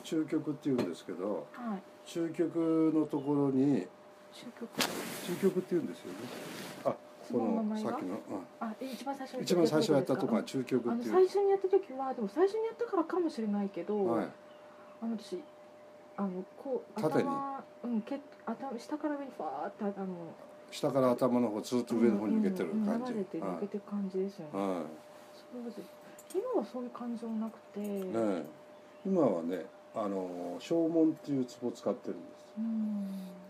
中極っていうんですけど、 はい、 中極のところに中極っていうんですよね。あ、このさっきの、 一番最初やったとこが中極っていう。 最初にやった時はでも最初にやったからかもしれないけど、 はい、 私こう縦に下から上にファーって下から頭の方ずっと上の方に抜けてる感じ、 流れて抜けてる感じですよね。 はい、 今はそういう感じはなくて、 ね、今はね小門っていう壺を使ってるんです。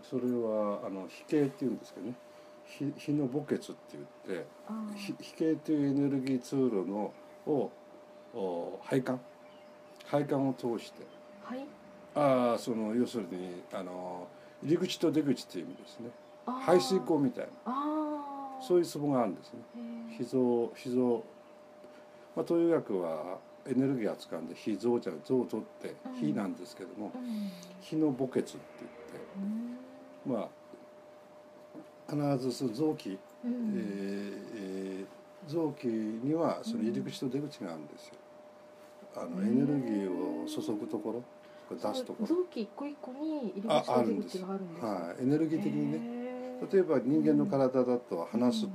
それは飛形っていうんですけどね、火の墓穴って言って飛形というエネルギー通路を配管を通して、 はい、 要するに入り口と出口っていう意味ですね。排水溝みたいなそういう壺があるんですね。秘蔵、東洋医学はエネルギー扱うんで秘蔵じゃ像を取って火なんですけども、火の墓穴って言って、必ずその臓器、臓器にはその入り口と出口があるんですよ。エネルギーを注ぐところ、出すところ、 臓器一個一個に入り口と出口があるんです。 はい、エネルギー的にね。例えば人間の体だと鼻吸って、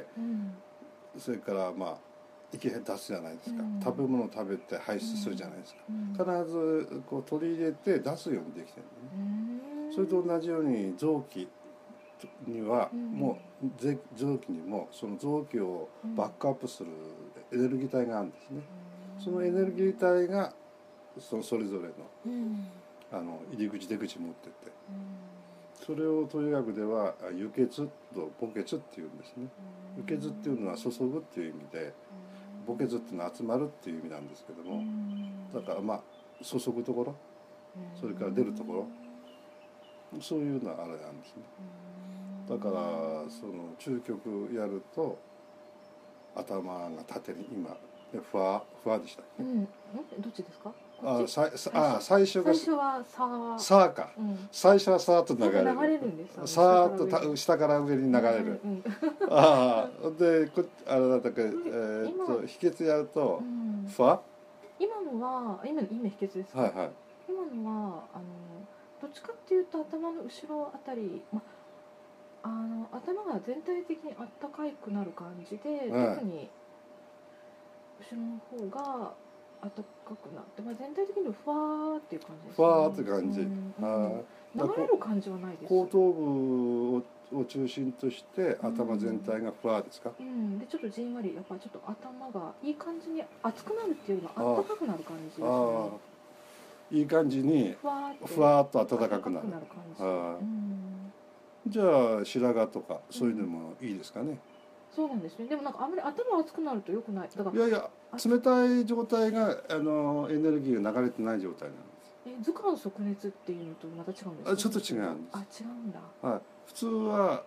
それから息出すじゃないですか、食べ物を食べて排出するじゃないですか、必ずこう取り入れて出すようにできてるのね。それと同じように臓器にはもう臓器にもその臓器をバックアップするエネルギー体があるんですね。そのエネルギー体がそれぞれの入り口出口持ってて、それを東洋医学では輸血と墓穴っていうんですね。輸血っていうのは注ぐっていう意味で、墓穴っていうのは集まるっていう意味なんですけども、だから注ぐところ、それから出るところ、そういうのはあれなんですね。だからその中極やると頭が縦に今ふわでしたっけ、 どっちですか？ 最初はサーか、最初はサーッと流れるんです。サーッと下から上に流れる。でなんだっけ、秘訣やるとふわ。 今秘訣ですか？はいはい。今のはどっちかっていうと頭の後ろあたり、頭が全体的にあったかくなる感じで、特に後ろの方が暖かくなって、全体的にふわーっていう感じですね。 ふわーって感じ。 流れる感じはないです。 後頭部を中心として頭全体がふわーですか？ でちょっとじんわり、やっぱちょっと頭がいい感じに熱くなるっていうよりは暖かくなる感じですね。 いい感じにふわーっと暖かくなる感じ。じゃあ白髪とかそういうのもいいですかね。 そうなんですね。でもあんまり頭熱くなると良くない。だからいや冷たい状態がエネルギーが流れてない状態なんです。 頭寒即熱っていうのとまた違うんですか？ ちょっと違うんです。 違うんだ。 はい。普通は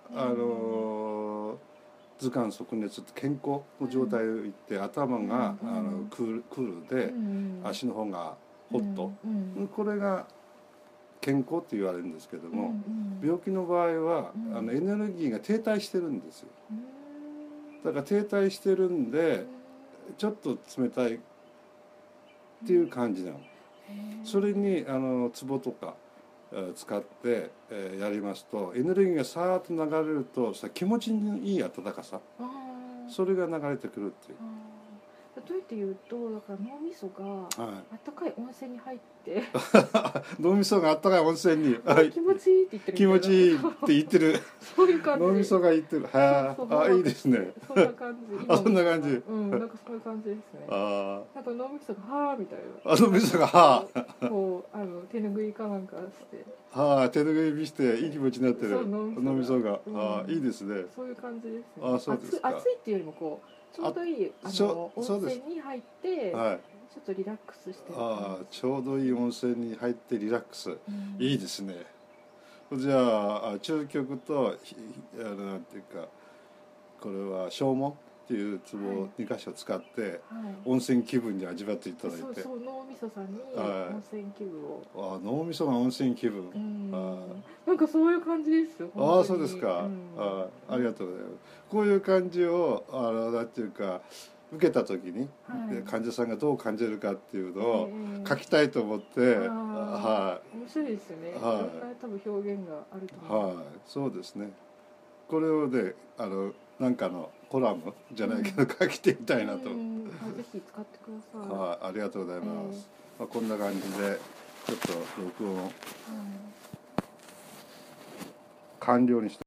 頭寒即熱って健康の状態を言って、頭がクールで、足の方がホット、これが健康って言われるんですけども、病気の場合はエネルギーが停滞してるんですよ。だから停滞してるんでちょっと冷たいっていう感じなの。それに壺とか使ってやりますと、エネルギーがさーっと流れると気持ちのいい暖かさ、それが流れてくるっていう。 どうやって言うと、だから脳みそが温かい温泉に入って脳みそが温かい温泉に気持ちいいって言ってる。 気持ちいいって言ってる。 そういう感じ。 脳みそが言ってる。いいですね。 そんな感じ。 そんな感じ。 そういう感じですね。脳みそがみたいな。 脳みそがこう手拭いかなんかして。 手拭いしていい気持ちになってる。脳みそがいいですね。 そういう感じですね。 そうですか。 暑いっていうよりもちょうどいい温泉に入って、ちょっとリラックスしてる。 ちょうどいい温泉に入ってリラックス、いいですね。じゃあ中極となんていうか、これは小門っていう壺を2箇所使って、温泉気分に味わっていただいて、 そう脳みそさんに温泉気分を。 脳みそが温泉気分、 そういう感じですよ。 そうですか。ありがとうございます。こういう感じをなんていうか受けた時に、 はい、 患者さんがどう感じるかっていうのを書きたいと思って、 はい、面白いですよね。 はい、 多分表現があると思います。 はい、そうですね。これをね、なんかのコラムじゃないけど、書きてみたいなと。ぜひ使ってください。 はい、ありがとうございます。こんな感じでちょっと録音完了にして